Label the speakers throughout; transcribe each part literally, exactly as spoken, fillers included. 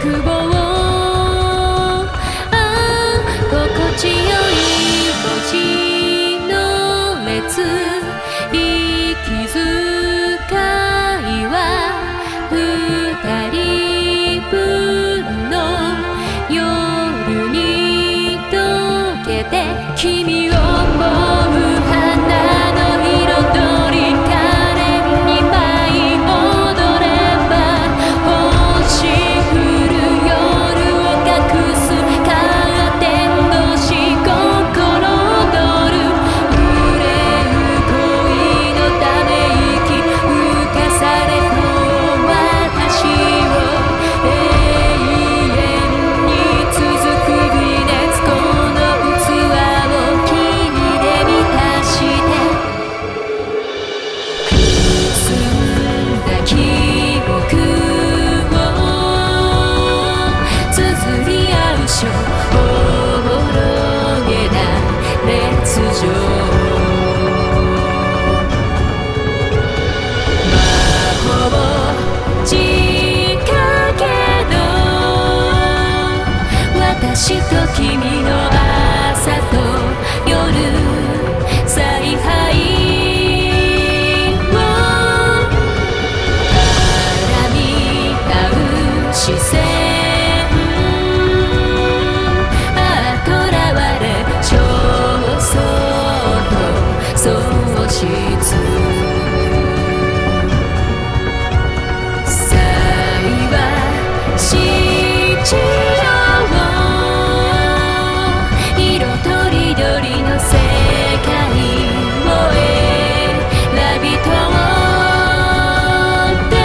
Speaker 1: 望、ああ心地よい文字の列、息遣いは二人分の夜に溶けて、君を思う花の彩り、可憐に舞い踊れば、星降る夜を隠すカーテン越し、心躍る憂う恋のため息、浮かされと私を永遠に続く微熱、この器を君で満たして、くすんだ記憶を綴り合う書、おぼろげな烈情、魔法仕掛けの私と君の朝と夜、采配を絡み合う視線、ああとらわれ焦燥と喪失、幸は七条、色とりどりの世界を選び取って、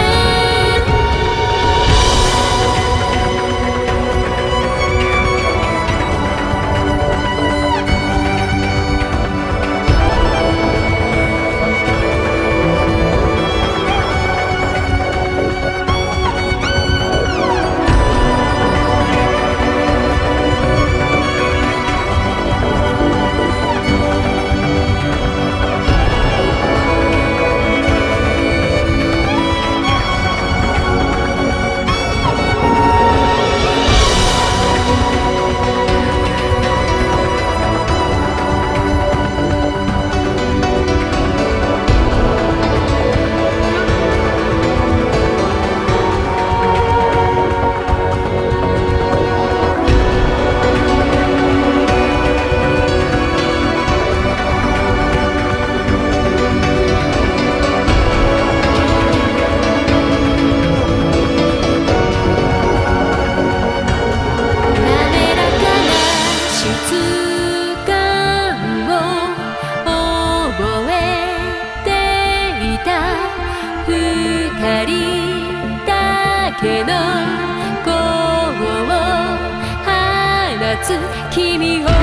Speaker 1: 二人だけの弧を放つ君を